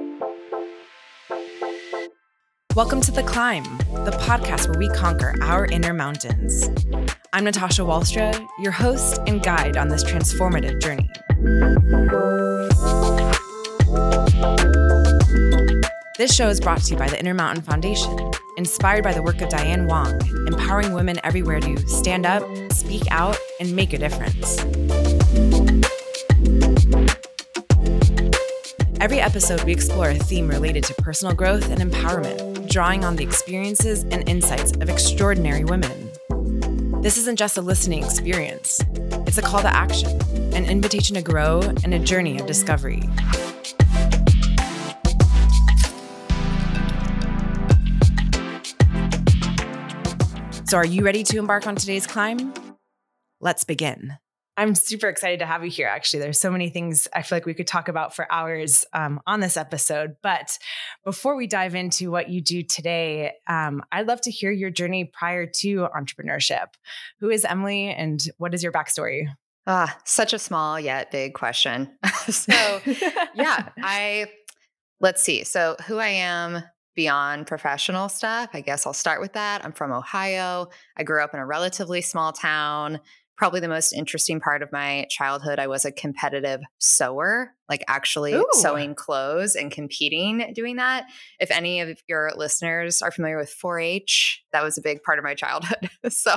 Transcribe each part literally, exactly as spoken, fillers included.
Welcome to The Climb, the podcast where we conquer our inner mountains. I'm Natasha Walstra, your host and guide on this transformative journey. This show is brought to you by the Intermountain Foundation, inspired by the work of Diane Wong, empowering women everywhere to stand up, speak out, and make a difference. Every episode, we explore a theme related to personal growth and empowerment, drawing on the experiences and insights of extraordinary women. This isn't just a listening experience. It's a call to action, an invitation to grow, and a journey of discovery. So are you ready to embark on today's climb? Let's begin. I'm super excited to have you here, actually. There's so many things I feel like we could talk about for hours um, on this episode. But before we dive into what you do today, um, I'd love to hear your journey prior to entrepreneurship. Who is Emily and what is your backstory? Ah, such a small yet big question. So yeah, I, let's see. So who I am beyond professional stuff, I guess I'll start with that. I'm from Ohio. I grew up in a relatively small town. Probably the most interesting part of my childhood, I was a competitive sewer, like actually Ooh. sewing clothes and competing doing that. If any of your listeners are familiar with four H, that was a big part of my childhood. so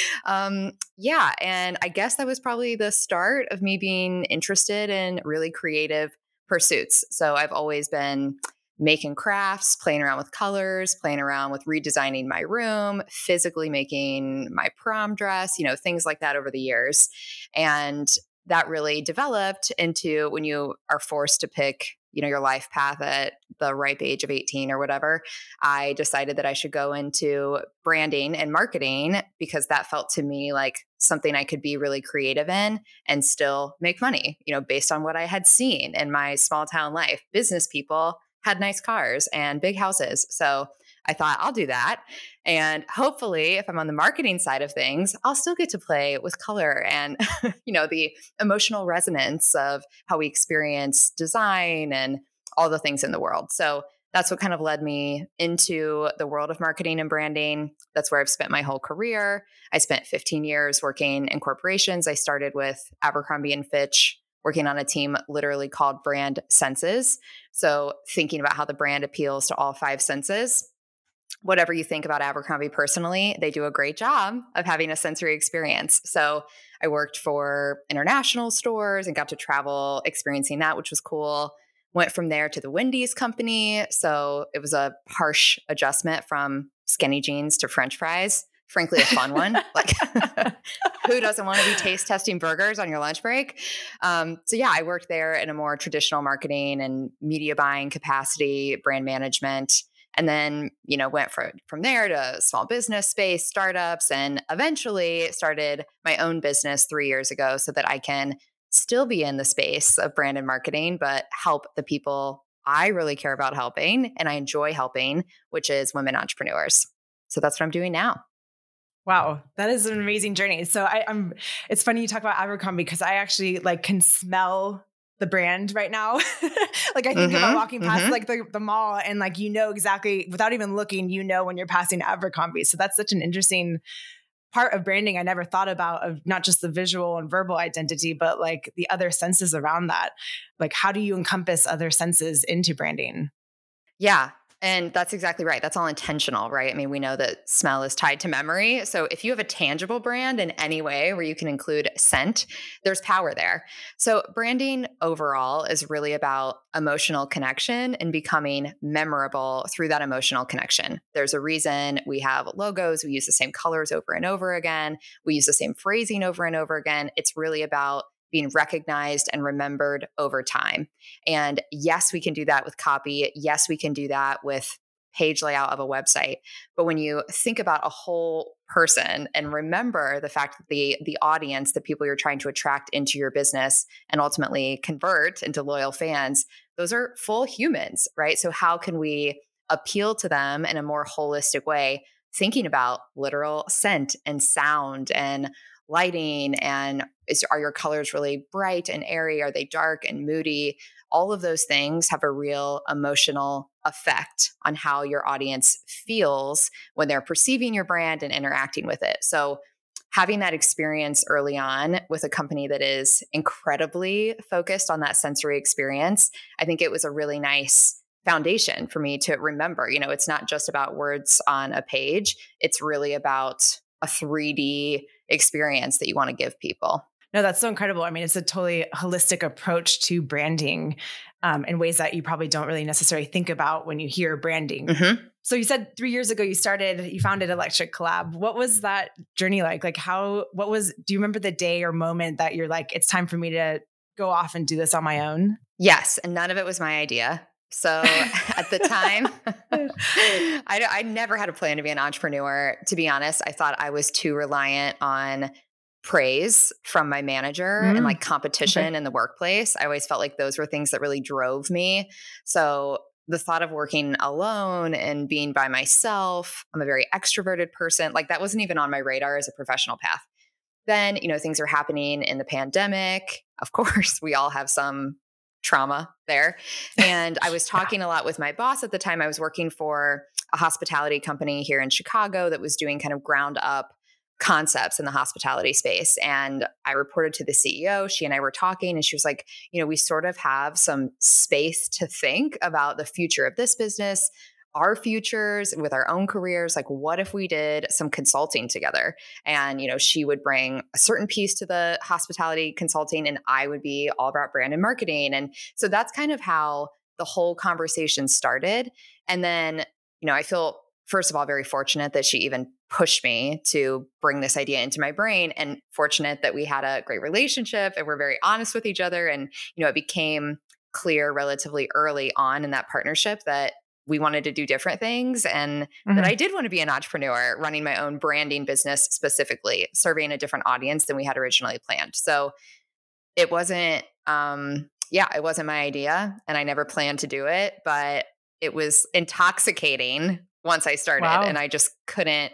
um, yeah, and I guess that was probably the start of me being interested in really creative pursuits. So I've always been making crafts, playing around with colors, playing around with redesigning my room, physically making my prom dress, you know, things like that over the years. And that really developed into when you are forced to pick, you know, your life path at the ripe age of eighteen or whatever, I decided that I should go into branding and marketing because that felt to me like something I could be really creative in and still make money, you know, based on what I had seen in my small town life. Business people had nice cars and big houses. So I thought I'll do that. And hopefully if I'm on the marketing side of things, I'll still get to play with color and, you know, the emotional resonance of how we experience design and all the things in the world. So that's what kind of led me into the world of marketing and branding. That's where I've spent my whole career. I spent fifteen years working in corporations. I started with Abercrombie and Fitch, working on a team literally called Brand Senses. So thinking about how the brand appeals to all five senses. Whatever you think about Abercrombie personally, they do a great job of having a sensory experience. So I worked for international stores and got to travel experiencing that, which was cool. Went from there to the Wendy's company. So it was a harsh adjustment from skinny jeans to French fries. Frankly, a fun one. Like, who doesn't want to be taste testing burgers on your lunch break? Um, so yeah, I worked there in a more traditional marketing and media buying capacity, brand management, and then, you know, went for, from there to small business space, startups, and eventually started my own business three years ago so that I can still be in the space of brand and marketing, but help the people I really care about helping and I enjoy helping, which is women entrepreneurs. So that's what I'm doing now. Wow, that is an amazing journey. So I, I'm. It's funny you talk about Abercrombie because I actually like can smell the brand right now. Like I think mm-hmm, about walking past mm-hmm. like the, the mall and like you know exactly without even looking, you know when you're passing Abercrombie. So that's such an interesting part of branding I never thought about, of not just the visual and verbal identity, but like the other senses around that. Like how do you encompass other senses into branding? Yeah. And that's exactly right. That's all intentional, right? I mean, we know that smell is tied to memory. So if you have a tangible brand in any way where you can include scent, there's power there. So branding overall is really about emotional connection and becoming memorable through that emotional connection. There's a reason we have logos. We use the same colors over and over again. We use the same phrasing over and over again. It's really about being recognized and remembered over time. And yes, we can do that with copy. Yes, we can do that with page layout of a website. But when you think about a whole person and remember the fact that the the audience, the people you're trying to attract into your business and ultimately convert into loyal fans, those are full humans, right? So how can we appeal to them in a more holistic way, thinking about literal scent and sound and lighting, and is, are your colors really bright and airy? Are they dark and moody? All of those things have a real emotional effect on how your audience feels when they're perceiving your brand and interacting with it. So having that experience early on with a company that is incredibly focused on that sensory experience, I think it was a really nice foundation for me to remember. You know, it's not just about words on a page. It's really about a three D experience that you want to give people. No, that's so incredible. I mean, it's a totally holistic approach to branding um, in ways that you probably don't really necessarily think about when you hear branding. Mm-hmm. So you said three years ago you started, you founded Electric Collab. What was that journey like? Like how, what was, do you remember the day or moment that you're like, it's time for me to go off and do this on my own? Yes. And none of it was my idea. So at the time, I, I never had a plan to be an entrepreneur. To be honest, I thought I was too reliant on praise from my manager mm. and like competition okay. in the workplace. I always felt like those were things that really drove me. So the thought of working alone and being by myself, I'm a very extroverted person. Like that wasn't even on my radar as a professional path. Then, you know, things are happening in the pandemic. Of course, we all have some trauma there. And I was talking yeah. a lot with my boss at the time. I was working for a hospitality company here in Chicago that was doing kind of ground up concepts in the hospitality space. And I reported to the C E O. She and I were talking and she was like, you know, we sort of have some space to think about the future of this business, our futures with our own careers. Like, what if we did some consulting together? And, you know, she would bring a certain piece to the hospitality consulting and I would be all about brand and marketing. And so that's kind of how the whole conversation started. And then, you know, I feel, first of all, very fortunate that she even pushed me to bring this idea into my brain, and fortunate that we had a great relationship and we're very honest with each other. And, you know, it became clear relatively early on in that partnership that we wanted to do different things and mm-hmm. that I did want to be an entrepreneur running my own branding business, specifically serving a different audience than we had originally planned. So it wasn't, um, yeah, it wasn't my idea and I never planned to do it, but it was intoxicating once I started wow. and I just couldn't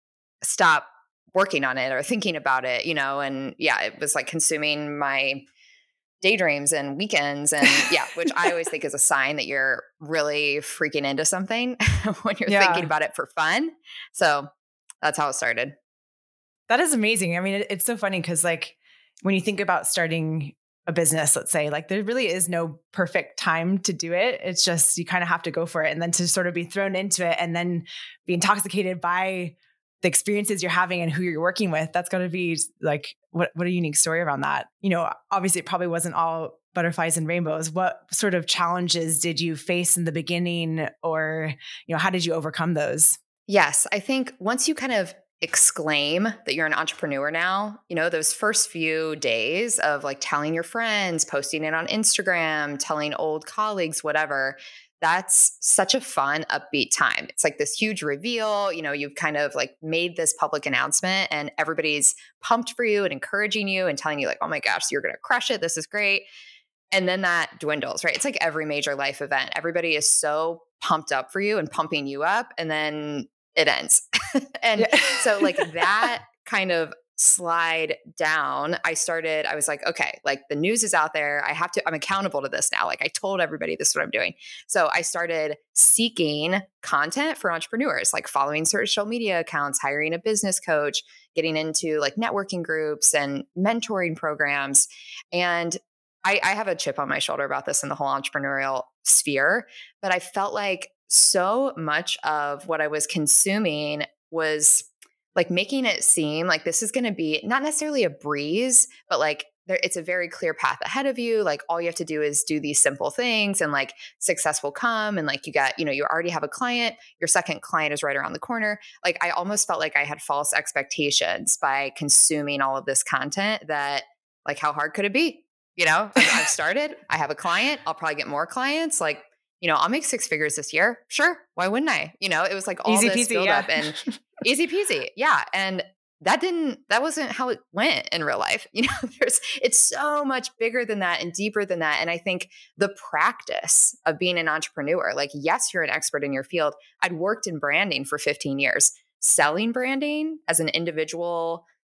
stop working on it or thinking about it, you know, and yeah, it was like consuming my daydreams and weekends and yeah, which I always think is a sign that you're really freaking into something when you're yeah. thinking about it for fun. So that's how it started. That is amazing. I mean, it, it's so funny because like when you think about starting a business, let's say, like there really is no perfect time to do it. It's just, you kind of have to go for it and then to sort of be thrown into it and then be intoxicated by the experiences you're having and who you're working with. That's got to be like, what, what a unique story around that. You know, obviously it probably wasn't all butterflies and rainbows. What sort of challenges did you face in the beginning, or, you know, how did you overcome those? Yes. I think once you kind of exclaim that you're an entrepreneur now, you know, those first few days of like telling your friends, posting it on Instagram, telling old colleagues, whatever, that's such a fun, upbeat time. It's like this huge reveal, you know, you've kind of like made this public announcement and everybody's pumped for you and encouraging you and telling you like, oh my gosh, you're going to crush it. This is great. And then that dwindles, right? It's like every major life event. Everybody is so pumped up for you and pumping you up, and then it ends. and yeah. so like that kind of slide down, I started, I was like, okay, like the news is out there. I have to, I'm accountable to this now. Like I told everybody this is what I'm doing. So I started seeking content for entrepreneurs, like following social media accounts, hiring a business coach, getting into like networking groups and mentoring programs. And I, I have a chip on my shoulder about this in the whole entrepreneurial sphere, but I felt like so much of what I was consuming was like making it seem like this is going to be not necessarily a breeze, but like there, it's a very clear path ahead of you. Like all you have to do is do these simple things and like success will come. And like you got, you know, you already have a client, your second client is right around the corner. Like I almost felt like I had false expectations by consuming all of this content that like, how hard could it be? You know, I've, I've started, I have a client, I'll probably get more clients. Like, you know, I'll make six figures this year. Sure. Why wouldn't I? You know, it was like all easy this peasy, build yeah. up and easy peasy. Yeah. And that didn't, that wasn't how it went in real life. You know, there's, it's so much bigger than that and deeper than that. And I think the practice of being an entrepreneur, like, yes, you're an expert in your field. I'd worked in branding for fifteen years, selling branding as an individual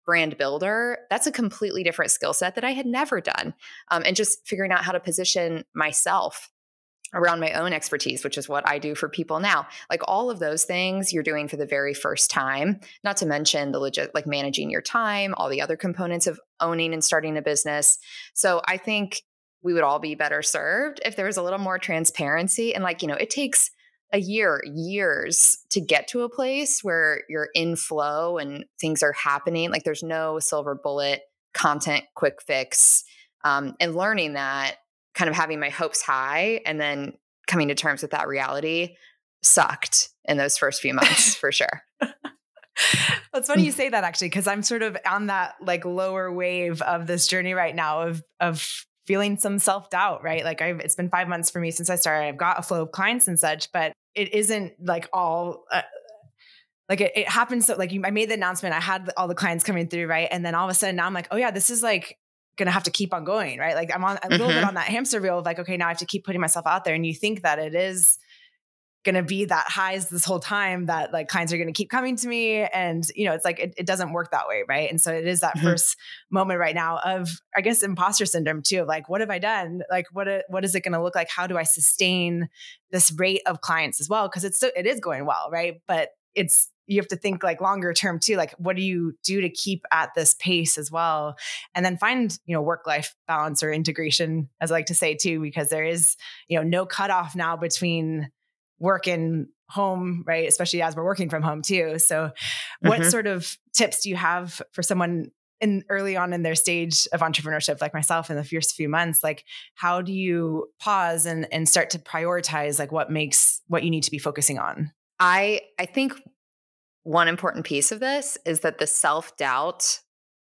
brand builder, that's a completely different skill set that I had never done. Um, and just figuring out how to position myself around my own expertise, which is what I do for people now. Like all of those things you're doing for the very first time, not to mention the legit, like managing your time, all the other components of owning and starting a business. So I think we would all be better served if there was a little more transparency. And like, you know, it takes a year, years to get to a place where you're in flow and things are happening. Like there's no silver bullet content, quick fix. Um, and learning that, kind of having my hopes high and then coming to terms with that reality sucked in those first few months for sure. Well, it's funny you say that actually, because I'm sort of on that like lower wave of this journey right now of, of feeling some self-doubt, right? Like I've, it's been five months for me since I started. I've got a flow of clients and such, but it isn't like all, uh, like it, it happens. So like you, I made the announcement, I had all the clients coming through, right? And then all of a sudden now I'm like, oh yeah, this is like going to have to keep on going, right? Like I'm on a little Mm-hmm. bit on that hamster wheel of like, okay, now I have to keep putting myself out there. And you think that it is going to be that highs this whole time that like clients are going to keep coming to me. And, you know, it's like, it, it doesn't work that way. Right. And so it is that Mm-hmm. first moment right now of, I guess, imposter syndrome too, of like, what have I done? Like, what, what is it going to look like? How do I sustain this rate of clients as well? Cause it's still, it is going well. Right. But it's, you have to think like longer term too. Like, what do you do to keep at this pace as well? And then find, you know, work-life balance or integration, as I like to say too, because there is, you know, no cutoff now between work and home, right? Especially as we're working from home too. So what Mm-hmm. sort of tips do you have for someone in early on in their stage of entrepreneurship, like myself in the first few months? Like, how do you pause and, and start to prioritize like what makes, what you need to be focusing on? I, I think one important piece of this is that the self-doubt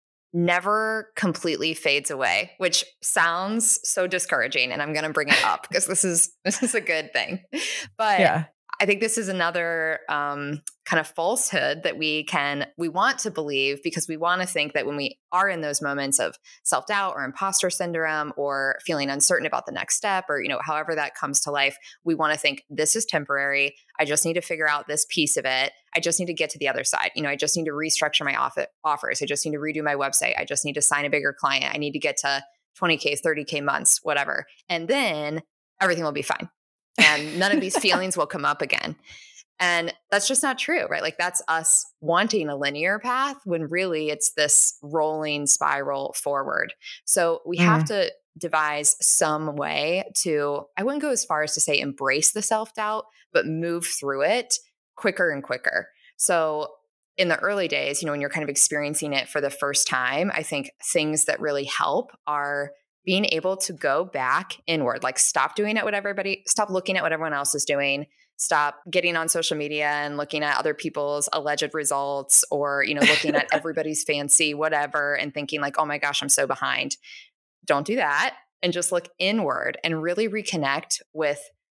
never completely fades away, which sounds so discouraging. And I'm going to bring it up because this is, this is a good thing. But Yeah. I think this is another um, kind of falsehood that we can, we want to believe because we want to think that when we are in those moments of self-doubt or imposter syndrome or feeling uncertain about the next step or, you know, however that comes to life, we want to think this is temporary. I just need to figure out this piece of it. I just need to get to the other side. You know, I just need to restructure my off- offers. I just need to redo my website. I just need to sign a bigger client. I need to get to twenty K, thirty K months, whatever. And then everything will be fine. And none of these feelings will come up again. And that's just not true, right? Like that's us wanting a linear path when really it's this rolling spiral forward. So we Mm. have to devise some way to, I wouldn't go as far as to say embrace the self-doubt, but move through it quicker and quicker. So in the early days, you know, when you're kind of experiencing it for the first time, I think things that really help are being able to go back inward, like stop doing it what everybody, stop looking at what everyone else is doing, stop getting on social media and looking at other people's alleged results or, you know, looking at everybody's fancy whatever and thinking like, oh my gosh, I'm so behind. Don't do that. And just look inward and really reconnect with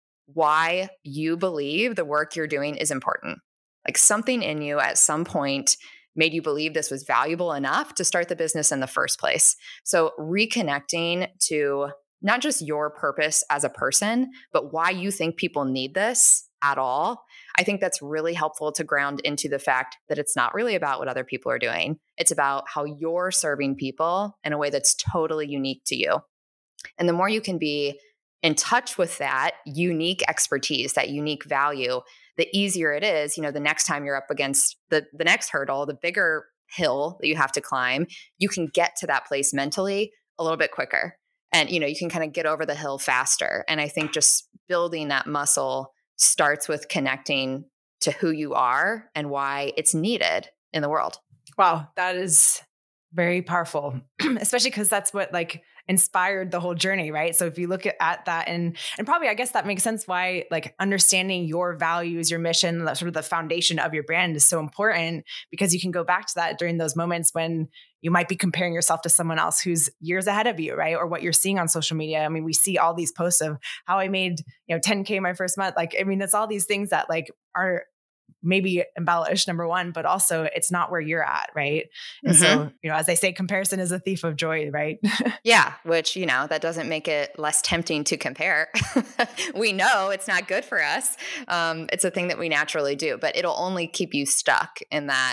why you believe the work you're doing is important. Like something in you at some point made you believe this was valuable enough to start the business in the first place. So reconnecting to not just your purpose as a person, but why you think people need this at all. I think that's really helpful to ground into the fact that it's not really about what other people are doing. It's about how you're serving people in a way that's totally unique to you. And the more you can be in touch with that unique expertise, that unique value, the easier it is, you know, the next time you're up against the, the next hurdle, the bigger hill that you have to climb, you can get to that place mentally a little bit quicker. And, you know, you can kind of get over the hill faster. And I think just building that muscle starts with connecting to who you are and why it's needed in the world. Wow. That is very powerful, especially because that's what like inspired the whole journey, right? So if you look at, at that and, and probably, I guess that makes sense why like understanding your values, your mission, that sort of the foundation of your brand is so important because you can go back to that during those moments when you might be comparing yourself to someone else who's years ahead of you, right? Or what you're seeing on social media. I mean, we see all these posts of how I made, you know, ten K my first month. Like, I mean, it's all these things that like are maybe embellished, number one, but also it's not where you're at. Right. And Mm-hmm. so, you know, as they say, comparison is a thief of joy, right? Yeah. Which, you know, that doesn't make it less tempting to compare. We know it's not good for us. Um, it's a thing that we naturally do, but it'll only keep you stuck in that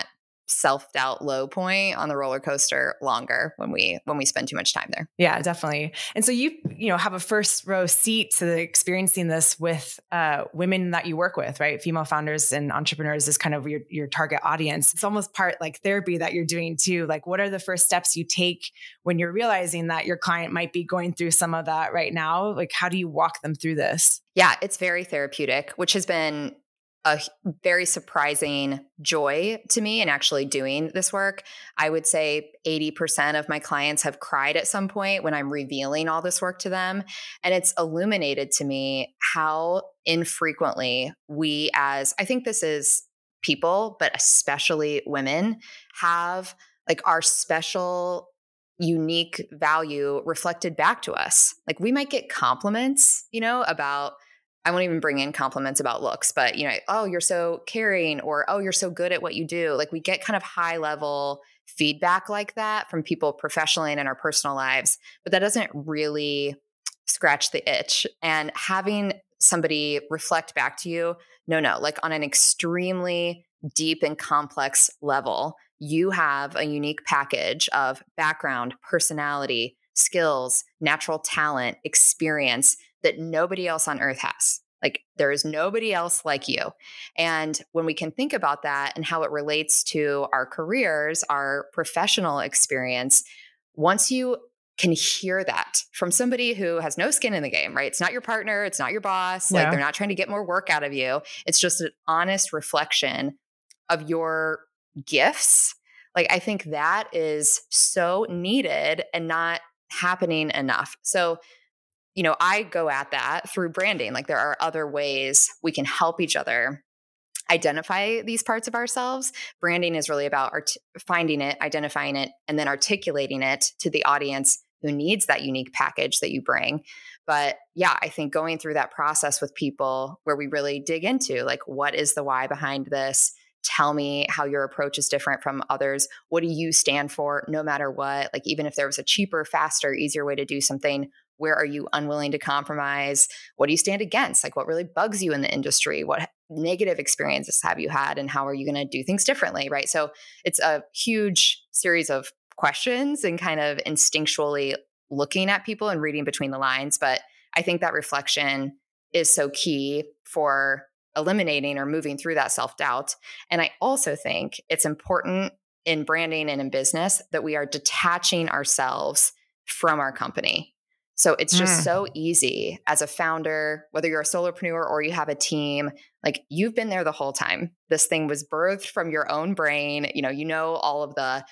self-doubt low point on the roller coaster longer when we when we spend too much time there. Yeah, definitely. And so you, you know, have a first row seat to experiencing this with uh, women that you work with, right? Female founders and entrepreneurs is kind of your, your target audience. It's almost part like therapy that you're doing too. Like, what are the first steps you take when you're realizing that your client might be going through some of that right now? Like, how do you walk them through this? Yeah, it's very therapeutic, which has been a very surprising joy to me in actually doing this work. I would say eighty percent of my clients have cried at some point when I'm revealing all this work to them. And it's illuminated to me how infrequently we, as I think this is people, but especially women, have like our special unique value reflected back to us. Like we might get compliments, you know, about I won't even bring in compliments about looks, but you know, oh, you're so caring, or oh, you're so good at what you do. Like we get kind of high level feedback like that from people professionally and in our personal lives, but that doesn't really scratch the itch. And having somebody reflect back to you, no, no, like on an extremely deep and complex level, you have a unique package of background, personality, skills, natural talent, experience that nobody else on earth has. Like there is nobody else like you. And when we can think about that and how it relates to our careers, our professional experience, once you can hear that from somebody who has no skin in the game, right? It's not your partner. It's not your boss. Yeah. Like they're not trying to get more work out of you. It's just an honest reflection of your gifts. Like I think that is so needed and not happening enough. So you know, I go at that through branding. Like there are other ways we can help each other identify these parts of ourselves. Branding is really about art- finding it, identifying it, and then articulating it to the audience who needs that unique package that you bring. But yeah, I think going through that process with people where we really dig into like, what is the why behind this? Tell me how your approach is different from others. What do you stand for no matter what? Like even if there was a cheaper, faster, easier way to do something, where are you unwilling to compromise? What do you stand against? Like what really bugs you in the industry? What negative experiences have you had? And how are you going to do things differently? Right. So it's a huge series of questions and kind of instinctually looking at people and reading between the lines. But I think that reflection is so key for eliminating or moving through that self-doubt. And I also think it's important in branding and in business that we are detaching ourselves from our company. So it's just mm. so easy as a founder, whether you're a solopreneur or you have a team, like you've been there the whole time. This thing was birthed from your own brain. You know, you know all of the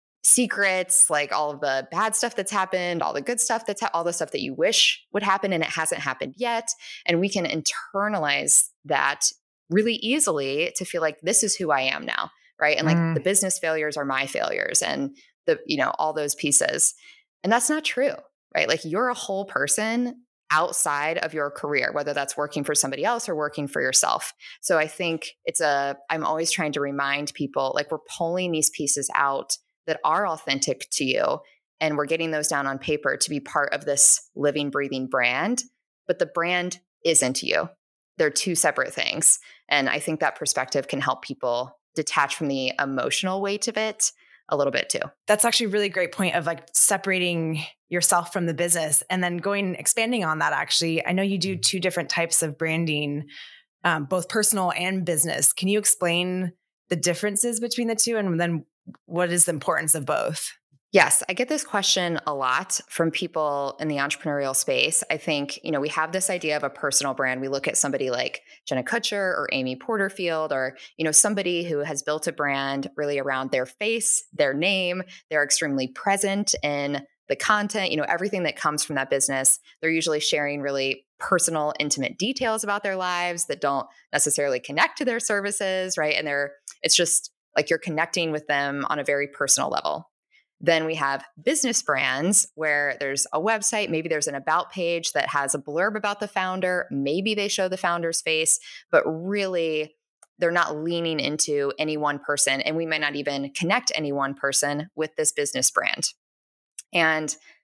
secrets, like all of the bad stuff that's happened, all the good stuff that's ha- all the stuff that you wish would happen and it hasn't happened yet. And we can internalize that really easily to feel like this is who I am now, right? And like mm. the business failures are my failures and the, you know, all those pieces. And that's not true. Right? Like you're a whole person outside of your career, whether that's working for somebody else or working for yourself. So I think it's a, I'm always trying to remind people, like we're pulling these pieces out that are authentic to you. And we're getting those down on paper to be part of this living, breathing brand. But the brand isn't you. They're two separate things. And I think that perspective can help people detach from the emotional weight of it a little bit too. That's actually a really great point of like separating yourself from the business and then going, expanding on that. Actually, I know you do two different types of branding, um, both personal and business. Can you explain the differences between the two and then what is the importance of both? Yes, I get this question a lot from people in the entrepreneurial space. I think, you know, we have this idea of a personal brand. We look at somebody like Jenna Kutcher or Amy Porterfield or, you know, somebody who has built a brand really around their face, their name. They're extremely present in the content, you know, everything that comes from that business. They're usually sharing really personal, intimate details about their lives that don't necessarily connect to their services, right? And they're, it's just like you're connecting with them on a very personal level. Then we have business brands where there's a website, maybe there's an about page that has a blurb about the founder. Maybe they show the founder's face, but really they're not leaning into any one person. And we might not even connect any one person with this business brand. And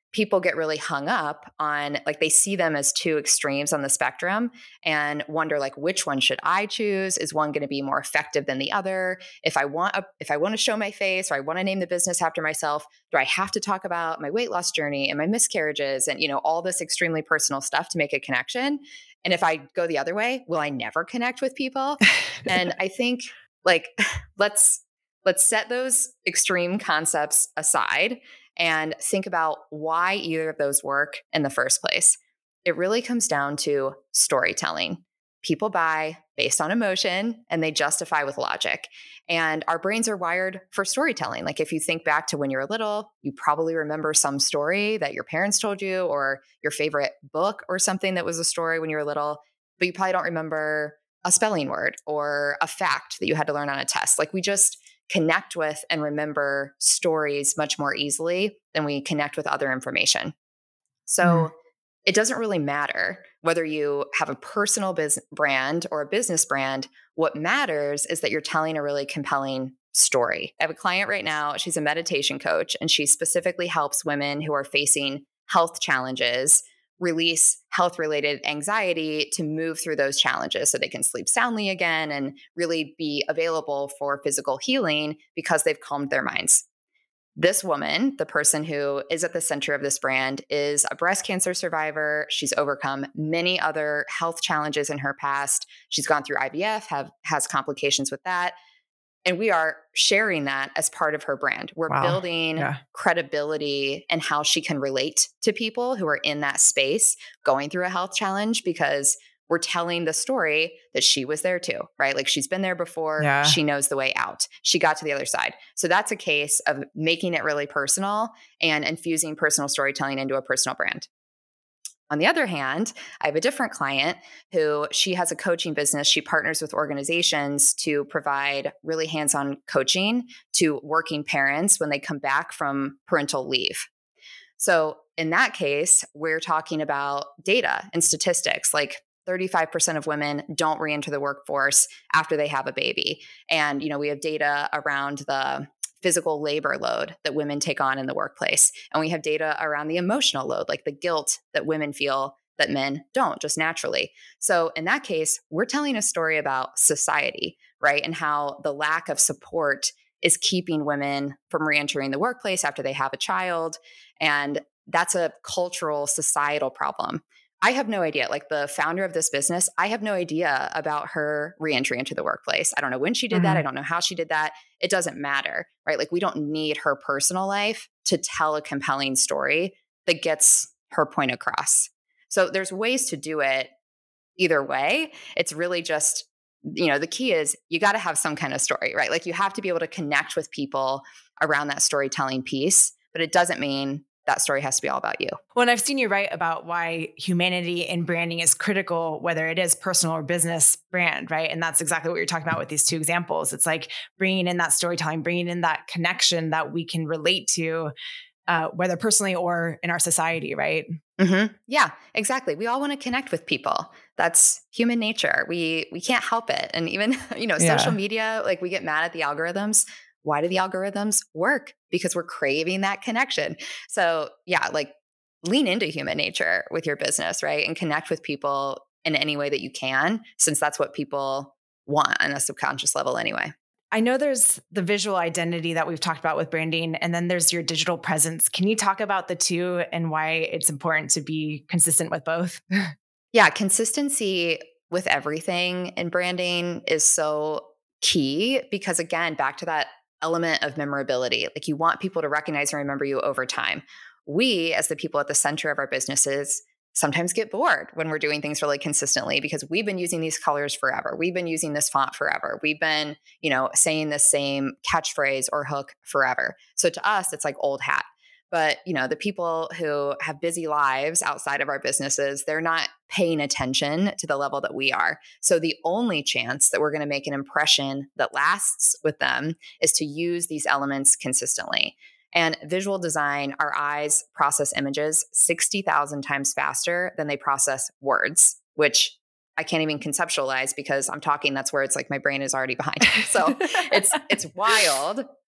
people get really hung up on, like, they see them as two extremes on the spectrum and wonder, like, which one should I choose? Is one going to be more effective than the other? If I want a, if I want to show my face, or I want to name the business after myself, do I have to talk about my weight loss journey and my miscarriages and, you know, all this extremely personal stuff to make a connection? And if I go the other way, will I never connect with people? And I think, like, let's let's set those extreme concepts aside and think about why either of those work in the first place. It really comes down to storytelling. People buy based on emotion and they justify with logic. And our brains are wired for storytelling. Like, if you think back to when you were little, you probably remember some story that your parents told you, or your favorite book or something that was a story when you were little, but you probably don't remember a spelling word or a fact that you had to learn on a test. Like, we just connect with and remember stories much more easily than we connect with other information. So mm. it doesn't really matter whether you have a personal business brand or a business brand. What matters is that you're telling a really compelling story. I have a client right now. She's a meditation coach, and she specifically helps women who are facing health challenges release health-related anxiety to move through those challenges so they can sleep soundly again and really be available for physical healing because they've calmed their minds. This woman, the person who is at the center of this brand, is a breast cancer survivor. She's overcome many other health challenges in her past. She's gone through I V F, have has complications with that. And we are sharing that as part of her brand. We're wow. building yeah. credibility and how she can relate to people who are in that space going through a health challenge, because we're telling the story that she was there too, right? Like, she's been there before. Yeah. She knows the way out. She got to the other side. So that's a case of making it really personal and infusing personal storytelling into a personal brand. On the other hand, I have a different client who, she has a coaching business. She partners with organizations to provide really hands-on coaching to working parents when they come back from parental leave. So in that case, we're talking about data and statistics. Like, thirty-five percent of women don't re-enter the workforce after they have a baby. And, you know, we have data around the physical labor load that women take on in the workplace. And we have data around the emotional load, like the guilt that women feel that men don't, just naturally. So in that case, we're telling a story about society, right? And how the lack of support is keeping women from reentering the workplace after they have a child. And that's a cultural, societal problem. I have no idea. Like, the founder of this business, I have no idea about her reentry into the workplace. I don't know when she did mm-hmm. that. I don't know how she did that. It doesn't matter, right? Like, we don't need her personal life to tell a compelling story that gets her point across. So there's ways to do it either way. It's really just, you know, the key is you got to have some kind of story, right? Like, you have to be able to connect with people around that storytelling piece, but it doesn't mean that story has to be all about you. Well, and I've seen you write about why humanity in branding is critical, whether it is personal or business brand, right? And that's exactly what you're talking about with these two examples. It's like bringing in that storytelling, bringing in that connection that we can relate to, uh, whether personally or in our society, right? Mm-hmm. Yeah, exactly. We all want to connect with people. That's human nature. We we can't help it. And even, you know, yeah. social media, like, we get mad at the algorithms. Why do the algorithms work? Because we're craving that connection. So yeah, like, lean into human nature with your business, right? And connect with people in any way that you can, since that's what people want on a subconscious level anyway. I know there's the visual identity that we've talked about with branding, and then there's your digital presence. Can you talk about the two and why it's important to be consistent with both? Yeah, consistency with everything in branding is so key, because, again, back to that element of memorability. Like, you want people to recognize and remember you over time. We, as the people at the center of our businesses, sometimes get bored when we're doing things really consistently, because we've been using these colors forever. We've been using this font forever. We've been, you know, saying the same catchphrase or hook forever. So to us, it's like old hat. But, you know, the people who have busy lives outside of our businesses, they're not paying attention to the level that we are. So the only chance that we're going to make an impression that lasts with them is to use these elements consistently. And visual design, our eyes process images sixty thousand times faster than they process words, which I can't even conceptualize, because I'm talking, that's where it's like my brain is already behind. So it's it's wild.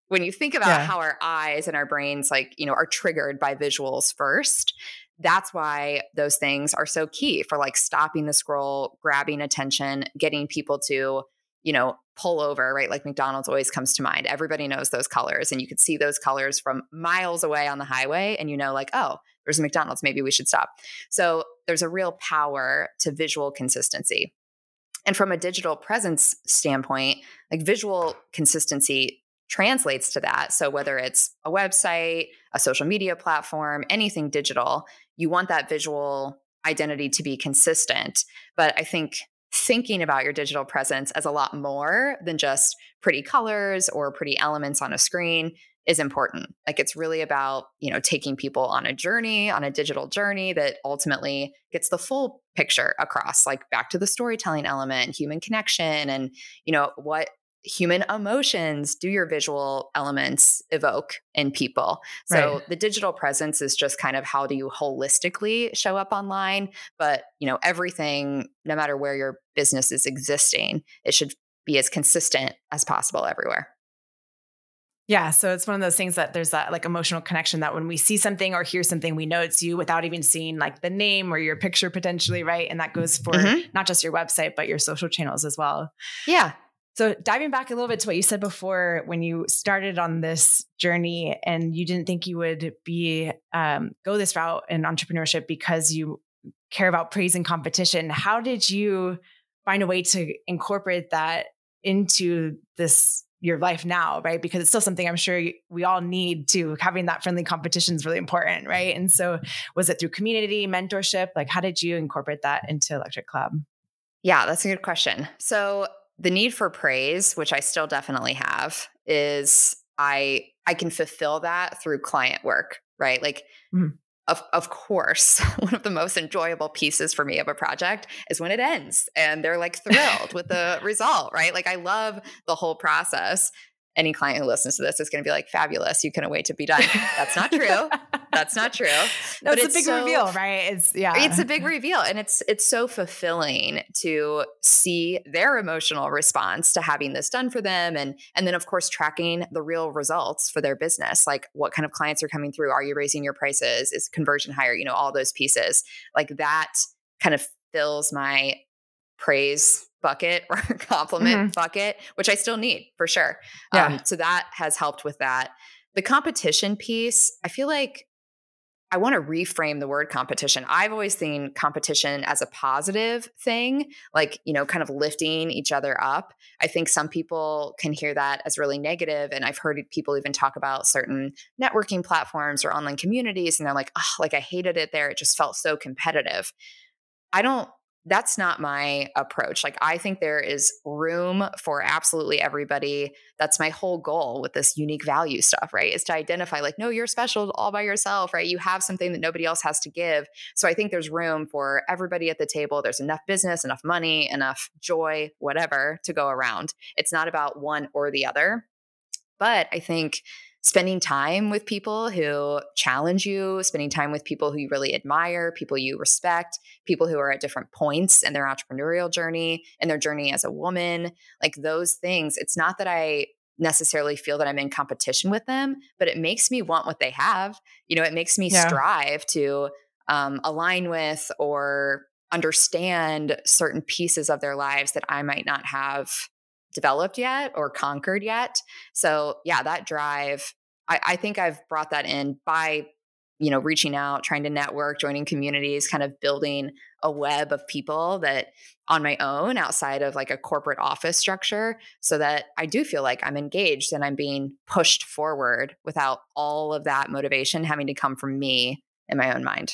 when you think about Yeah. how our eyes and our brains, like, you know, are triggered by visuals first, that's why those things are so key for like stopping the scroll, grabbing attention, getting people to, you know, pull over, right? Like McDonald's always comes to mind. Everybody knows those colors, and you could see those colors from miles away on the highway, and you know, like, oh, there's a McDonald's, maybe we should stop. So there's a real power to visual consistency. And from a digital presence standpoint, like visual consistency translates to that. So whether it's a website, a social media platform, anything digital, you want that visual identity to be consistent. But I think thinking about your digital presence as a lot more than just pretty colors or pretty elements on a screen is important. Like it's really about, you know, taking people on a journey, on a digital journey that ultimately gets the full picture across, like back to the storytelling element, human connection, and, you know, what human emotions do your visual elements evoke in people. So Right. the digital presence is just kind of how do you holistically show up online, but, you know, everything, no matter where your business is existing, it should be as consistent as possible everywhere. Yeah. So it's one of those things that there's that like emotional connection that when we see something or hear something, we know it's you without even seeing like the name or your picture potentially. Right. And that goes for Mm-hmm. not just your website, but your social channels as well. Yeah. So diving back a little bit to what you said before, when you started on this journey and you didn't think you would be, um, go this route in entrepreneurship because you care about praise and competition, how did you find a way to incorporate that into this your life now, right? Because it's still something I'm sure we all need to. Having that friendly competition is really important, right? And so was it through community, mentorship? Like how did you incorporate that into Electric Club? Yeah, that's a good question. So the need for praise, which I still definitely have, is I I can fulfill that through client work, right? Like Mhm. Of, of course, one of the most enjoyable pieces for me of a project is when it ends and they're like thrilled with the result, right? Like I love the whole process. Any client who listens to this is going to be like, fabulous. You couldn't wait to be done. That's not true. That's not true. No, But it's a it's big so, reveal, right? It's yeah. it's a big reveal, and it's it's so fulfilling to see their emotional response to having this done for them, and and then of course tracking the real results for their business, like what kind of clients are coming through, are you raising your prices, is conversion higher, you know, all those pieces. Like that kind of fills my praise bucket or compliment Mhm. bucket, which I still need for sure. Yeah. Um, so that has helped with that. The competition piece, I feel like I want to reframe the word competition. I've always seen competition as a positive thing, like, you know, kind of lifting each other up. I think some people can hear that as really negative. And I've heard people even talk about certain networking platforms or online communities. And they're like, oh, like I hated it there. It just felt so competitive. I don't, that's not my approach. Like, I think there is room for absolutely everybody. That's my whole goal with this unique value stuff, right? Is to identify like, no, you're special all by yourself, right? You have something that nobody else has to give. So I think there's room for everybody at the table. There's enough business, enough money, enough joy, whatever to go around. It's not about one or the other. But I think spending time with people who challenge you, spending time with people who you really admire, people you respect, people who are at different points in their entrepreneurial journey and their journey as a woman, like those things, it's not that I necessarily feel that I'm in competition with them, but it makes me want what they have. You know, it makes me Yeah. strive to um, align with or understand certain pieces of their lives that I might not have developed yet or conquered yet. So yeah, that drive, I, I think I've brought that in by, you know, reaching out, trying to network, joining communities, kind of building a web of people that on my own outside of like a corporate office structure, so that I do feel like I'm engaged and I'm being pushed forward without all of that motivation having to come from me in my own mind.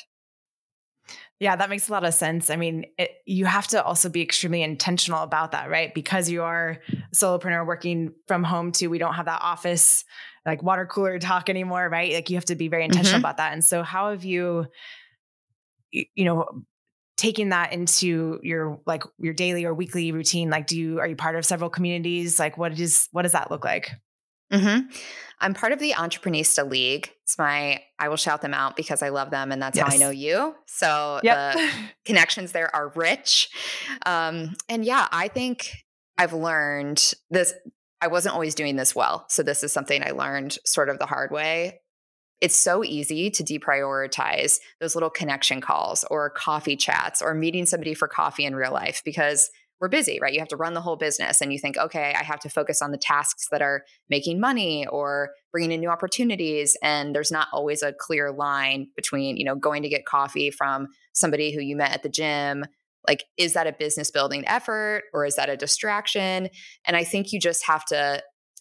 Yeah, that makes a lot of sense. I mean, it, you have to also be extremely intentional about that, right? Because you are a solopreneur working from home too. We don't have that office like water cooler talk anymore, right? Like you have to be very intentional Mm-hmm. about that. And so how have you, y- you know, taking that into your like your daily or weekly routine? Like, do you, are you part of several communities? Like what is, what does that look like? Mm-hmm. I'm part of the Entreprenista League. It's my, I will shout them out because I love them and that's how I know Yes. you. So Yep. the connections there are rich. Um, and yeah, I think I've learned this. I wasn't always doing this well. So this is something I learned sort of the hard way. It's so easy to deprioritize those little connection calls or coffee chats or meeting somebody for coffee in real life because we're busy, right? You have to run the whole business and you think, okay, I have to focus on the tasks that are making money or bringing in new opportunities. And there's not always a clear line between, you know, going to get coffee from somebody who you met at the gym. Like, is that a business building effort or is that a distraction? And I think you just have to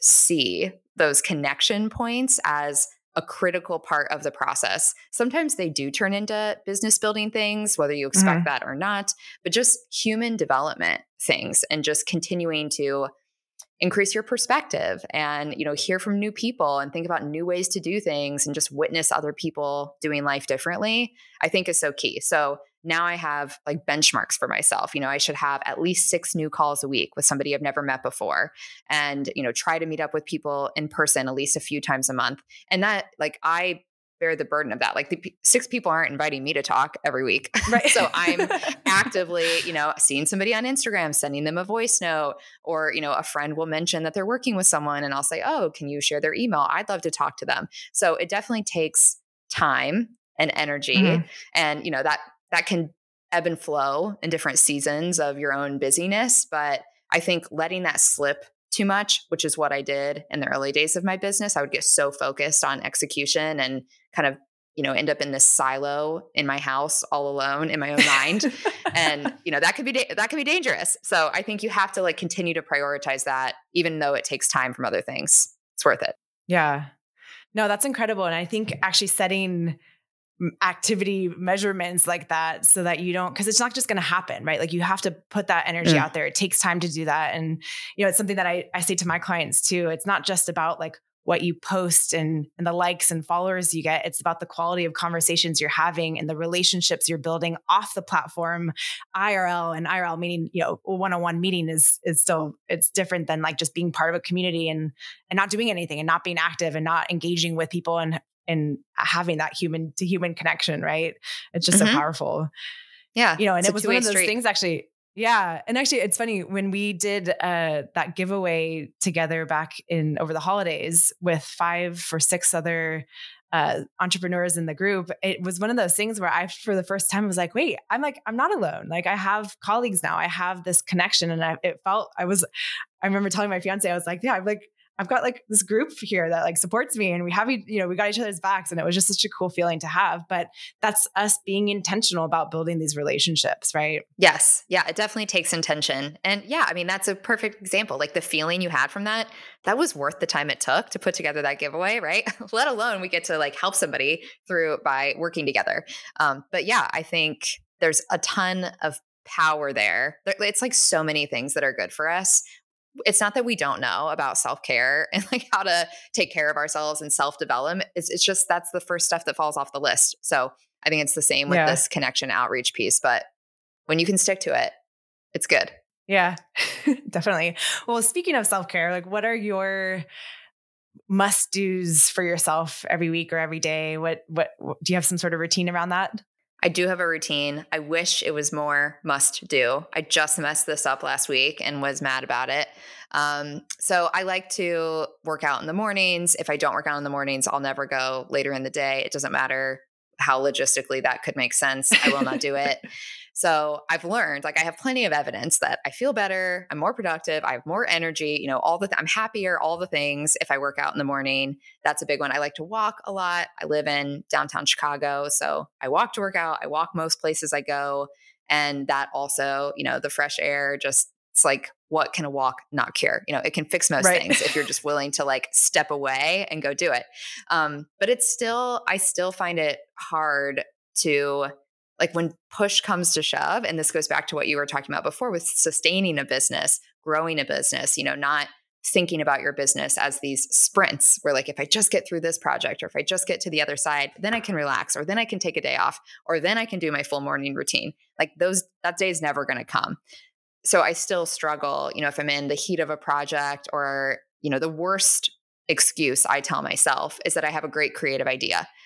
see those connection points as a critical part of the process. Sometimes they do turn into business building things, whether you expect Mm-hmm. that or not, but just human development things and just continuing to increase your perspective and, you know, hear from new people and think about new ways to do things and just witness other people doing life differently, I think is so key. So now I have like benchmarks for myself. You know, I should have at least six new calls a week with somebody I've never met before and, you know, try to meet up with people in person at least a few times a month. And that, like, I bear the burden of that. Like the p- six people aren't inviting me to talk every week. Right. So I'm actively, you know, seeing somebody on Instagram, sending them a voice note, or, you know, a friend will mention that they're working with someone and I'll say, oh, can you share their email? I'd love to talk to them. So it definitely takes time and energy. Mm-hmm. And, you know, that, that can ebb and flow in different seasons of your own busyness. But I think letting that slip too much, which is what I did in the early days of my business, I would get so focused on execution and kind of, you know, end up in this silo in my house all alone in my own mind. And, you know, that could be, da- that could be dangerous. So I think you have to like continue to prioritize that, even though it takes time from other things. It's worth it. Yeah. No, that's incredible. And I think actually setting activity measurements like that so that you don't, because it's not just going to happen, right? Like you have to put that energy Mm. out there. It takes time to do that. And, you know, it's something that I, I say to my clients too. It's not just about like what you post and, and the likes and followers you get. It's about the quality of conversations you're having and the relationships you're building off the platform. I R L and I R L meaning, you know, a one-on-one meeting is, is still, it's different than like just being part of a community and, and not doing anything and not being active and not engaging with people and and having that human to human connection, right? It's just Mhm. so powerful. Yeah. You know, and it's it a was one two-way of those street. things actually. Yeah. And actually it's funny when we did uh, that giveaway together back in over the holidays with five or six other uh, entrepreneurs in the group, it was one of those things where I, for the first time was like, wait, I'm like, I'm not alone. Like I have colleagues now, I have this connection. And I, it felt, I was, I remember telling my fiance, I was like, yeah, I'm like, I've got like this group here that like supports me and we have, you know, we got each other's backs and it was just such a cool feeling to have, but that's us being intentional about building these relationships, right? Yes. Yeah. It definitely takes intention. And yeah, I mean, that's a perfect example. Like the feeling you had from that, that was worth the time it took to put together that giveaway, right? Let alone we get to like help somebody through by working together. Um, but yeah, I think there's a ton of power there. It's like so many things that are good for us. It's not that we don't know about self-care and like how to take care of ourselves and self-development. It's, it's just, that's the first stuff that falls off the list. So I think it's the same with Yeah. this connection outreach piece, but when you can stick to it, it's good. Yeah, definitely. Well, speaking of self-care, like what are your must-dos for yourself every week or every day? What, what, what do you have some sort of routine around that? I do have a routine. I wish it was more must do. I just messed this up last week and was mad about it. Um, so I like to work out in the mornings. If I don't work out in the mornings, I'll never go later in the day. It doesn't matter how logistically that could make sense. I will not do it. So I've learned, like I have plenty of evidence that I feel better, I'm more productive, I have more energy, you know, all the, th- I'm happier, all the things if I work out in the morning. That's a big one. I like to walk a lot. I live in downtown Chicago. So I walk to work out. I walk most places I go. And that also, you know, the fresh air, just, it's like, what can a walk not cure? You know, it can fix most Right. things if you're just willing to like step away and go do it. Um, but it's still, I still find it hard to, like when push comes to shove, and this goes back to what you were talking about before with sustaining a business, growing a business, you know, not thinking about your business as these sprints where like, if I just get through this project or if I just get to the other side, then I can relax, or then I can take a day off, or then I can do my full morning routine. Like those, that day is never going to come. So I still struggle, you know, if I'm in the heat of a project, or, you know, the worst excuse I tell myself is that I have a great creative idea.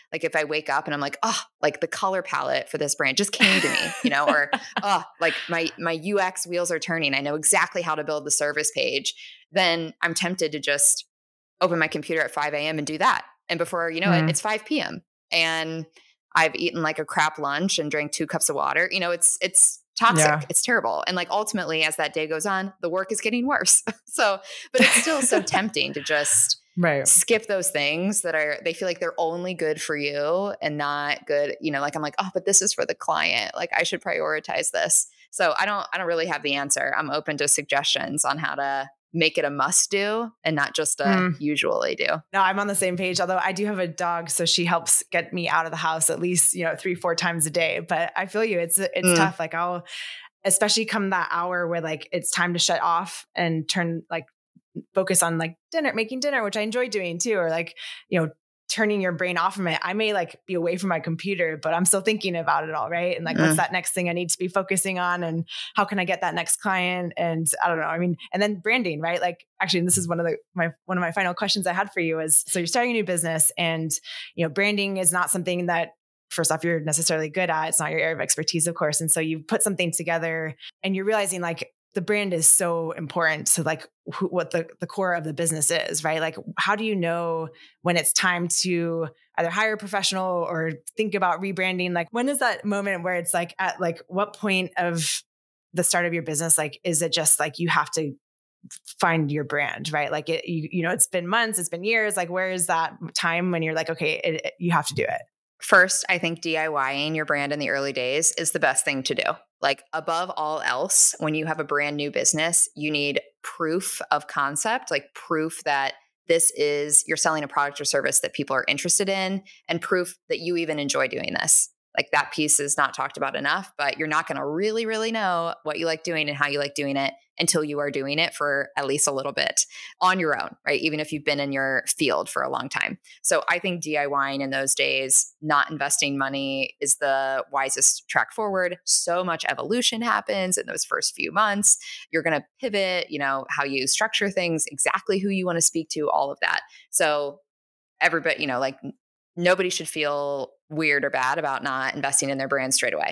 Like if I wake up and I'm like, oh, like the color palette for this brand just came to me, you know, or, oh, like my, my U X wheels are turning. I know exactly how to build the service page. Then I'm tempted to just open my computer at five a.m. and do that. And before you know mm. it, it's five p.m. and I've eaten like a crap lunch and drank two cups of water. You know, it's, it's toxic. Yeah. It's terrible. And like, ultimately, as that day goes on, the work is getting worse. So, but it's still so tempting to just right. skip those things that are, they feel like they're only good for you and not good. You know, like I'm like, oh, but this is for the client. Like I should prioritize this. So I don't, I don't really have the answer. I'm open to suggestions on how to make it a must do and not just a mm. usually do. No, I'm on the same page. Although I do have a dog, so she helps get me out of the house at least, you know, three, four times a day. But I feel you. It's, it's mm. tough. Like I'll, especially come that hour where like, it's time to shut off and turn like focus on like dinner, making dinner, which I enjoy doing too. Or like, you know, turning your brain off from it. I may like be away from my computer, but I'm still thinking about it all. Right. And like, mm. what's that next thing I need to be focusing on? And how can I get that next client? And I don't know. I mean, and then branding, right? Like actually, and this is one of the, my, one of my final questions I had for you is, so you're starting a new business and, you know, branding is not something that first off, you're necessarily good at. It's not your area of expertise, of course. And so you put something together and you're realizing like, the brand is so important to like who, what the, the core of the business is, right? Like, how do you know when it's time to either hire a professional or think about rebranding? Like, when is that moment where it's like, at like what point of the start of your business, like, is it just like, you have to find your brand, right? Like it, you, you know, it's been months, it's been years. Like, where is that time when you're like, okay, it, it, you have to do it? First, I think DIYing your brand in the early days is the best thing to do. Like above all else, when you have a brand new business, you need proof of concept, like proof that this is, you're selling a product or service that people are interested in, and proof that you even enjoy doing this. Like that piece is not talked about enough, but you're not going to really, really know what you like doing and how you like doing it until you are doing it for at least a little bit on your own, right? Even if you've been in your field for a long time. So I think DIYing in those days, not investing money is the wisest track forward. So much evolution happens in those first few months. You're going to pivot, you know, how you structure things, exactly who you want to speak to, all of that. So everybody, you know, like nobody should feel weird or bad about not investing in their brand straight away.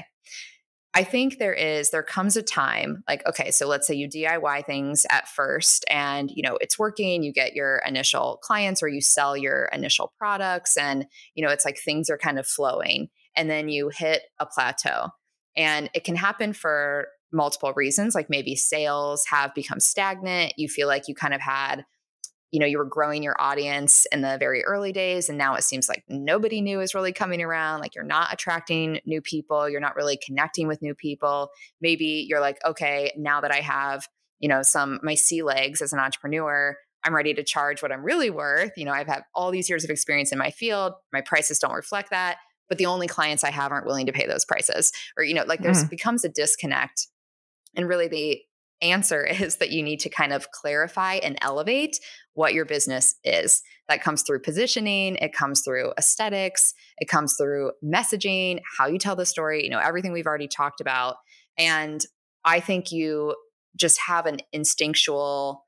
I think there is, there comes a time like, okay, so let's say you D I Y things at first and, you know, it's working, you get your initial clients or you sell your initial products and, you know, it's like things are kind of flowing and then you hit a plateau and it can happen for multiple reasons. Like maybe sales have become stagnant. You feel like you kind of had, you know, you were growing your audience in the very early days. And now it seems like nobody new is really coming around. Like you're not attracting new people. You're not really connecting with new people. Maybe you're like, okay, now that I have, you know, some, my sea legs as an entrepreneur, I'm ready to charge what I'm really worth. You know, I've had all these years of experience in my field. My prices don't reflect that, but the only clients I have aren't willing to pay those prices. Or, you know, like there's mm. becomes a disconnect. And really the answer is that you need to kind of clarify and elevate what your business is. That comes through positioning, it comes through aesthetics, it comes through messaging, how you tell the story, you know, everything we've already talked about. And I think you just have an instinctual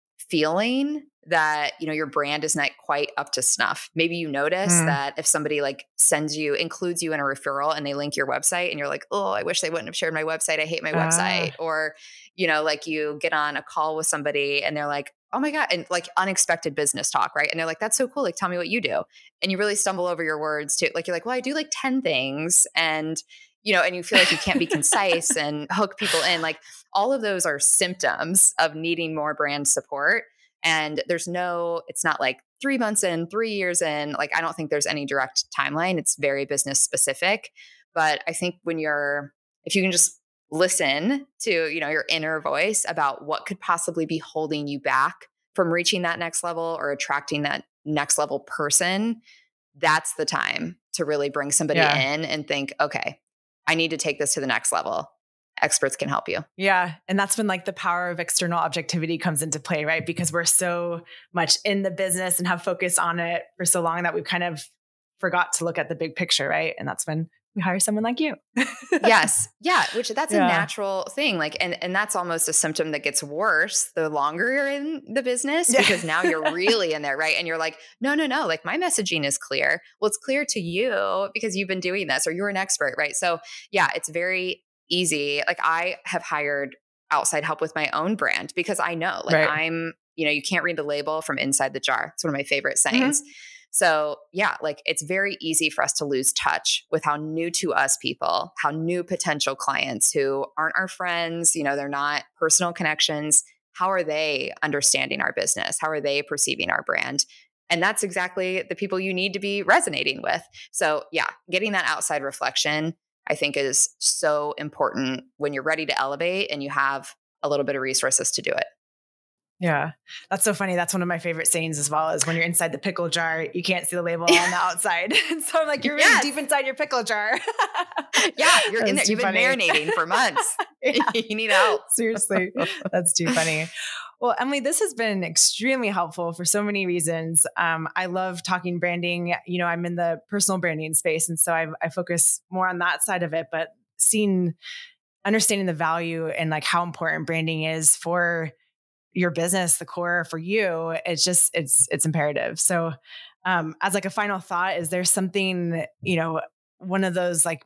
feeling that, you know, your brand is not quite up to snuff. Maybe you notice mm. that if somebody like sends you, includes you in a referral and they link your website and you're like, oh, I wish they wouldn't have shared my website. I hate my ah. website. Or, you know, like you get on a call with somebody and they're like, oh my God. And like unexpected business talk, right? And they're like, that's so cool. Like, tell me what you do. And you really stumble over your words too. Like, you're like, well, I do like ten things. And, you know, and you feel like you can't be concise and hook people in. Like all of those are symptoms of needing more brand support. And there's no, it's not like three months in, three years in, like, I don't think there's any direct timeline. It's very business specific. But I think when you're, if you can just listen to, you know, your inner voice about what could possibly be holding you back from reaching that next level or attracting that next level person, that's the time to really bring somebody yeah. in and think, okay, I need to take this to the next level. Experts can help you. Yeah. And that's when like the power of external objectivity comes into play, right? Because we're so much in the business and have focused on it for so long that we've kind of forgot to look at the big picture, right? And that's when we hire someone like you. Yes. Yeah. Which that's Yeah. a natural thing. Like, and, and that's almost a symptom that gets worse the longer you're in the business, Yeah. because now you're really in there. Right. And you're like, no, no, no, like my messaging is clear. Well, it's clear to you because you've been doing this or you're an expert. Right. So yeah, it's very easy. Like I have hired outside help with my own brand because I know like Right. I'm, you know, you can't read the label from inside the jar. It's one of my favorite sayings. Mm-hmm. So yeah, like it's very easy for us to lose touch with how new to us people, how new potential clients who aren't our friends, you know, they're not personal connections. How are they understanding our business? How are they perceiving our brand? And that's exactly the people you need to be resonating with. So yeah, getting that outside reflection, I think is so important when you're ready to elevate and you have a little bit of resources to do it. Yeah. That's so funny. That's one of my favorite sayings as well, is when you're inside the pickle jar, you can't see the label on the outside. And so I'm like, you're really yes. deep inside your pickle jar. Yeah. You're in there. You've funny. been marinating for months. Yeah. You need help. Seriously. That's too funny. Well, Emily, this has been extremely helpful for so many reasons. Um, I love talking branding. You know, I'm in the personal branding space. And so I, I focus more on that side of it, but seeing, understanding the value and like how important branding is for your business, the core for you, it's just, it's, it's imperative. So, um, as like a final thought, is there something, you know, one of those, like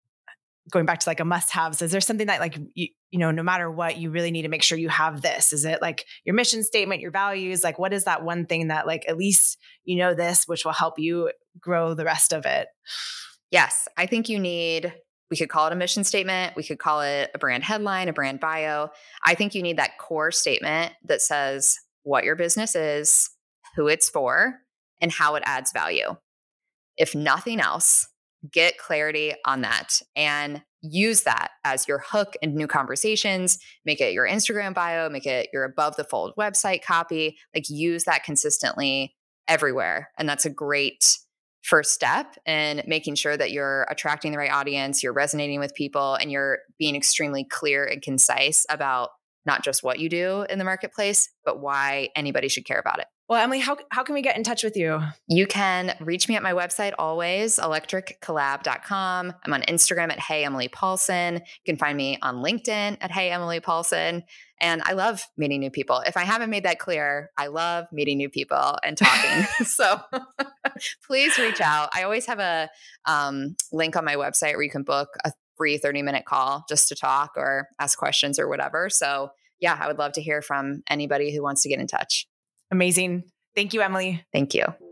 going back to like a must haves, is there something that like, you, you know, no matter what, you really need to make sure you have this? Is it like your mission statement, your values? Like, what is that one thing that like, at least, you know, this, which will help you grow the rest of it? Yes. I think you need, we could call it a mission statement. We could call it a brand headline, a brand bio. I think you need that core statement that says what your business is, who it's for, and how it adds value. If nothing else, get clarity on that and use that as your hook in new conversations. Make it your Instagram bio, make it your above the fold website copy. Like use that consistently everywhere. And that's a great first step in making sure that you're attracting the right audience, you're resonating with people, and you're being extremely clear and concise about not just what you do in the marketplace, but why anybody should care about it. Well, Emily, how, how can we get in touch with you? You can reach me at my website, always, electric collab dot com. I'm on Instagram at Hey Emily Paulson. You can find me on LinkedIn at Hey Emily Paulson. And I love meeting new people. If I haven't made that clear, I love meeting new people and talking. So please reach out. I always have a um, link on my website where you can book a free thirty minute call just to talk or ask questions or whatever. So yeah, I would love to hear from anybody who wants to get in touch. Amazing. Thank you, Emily. Thank you.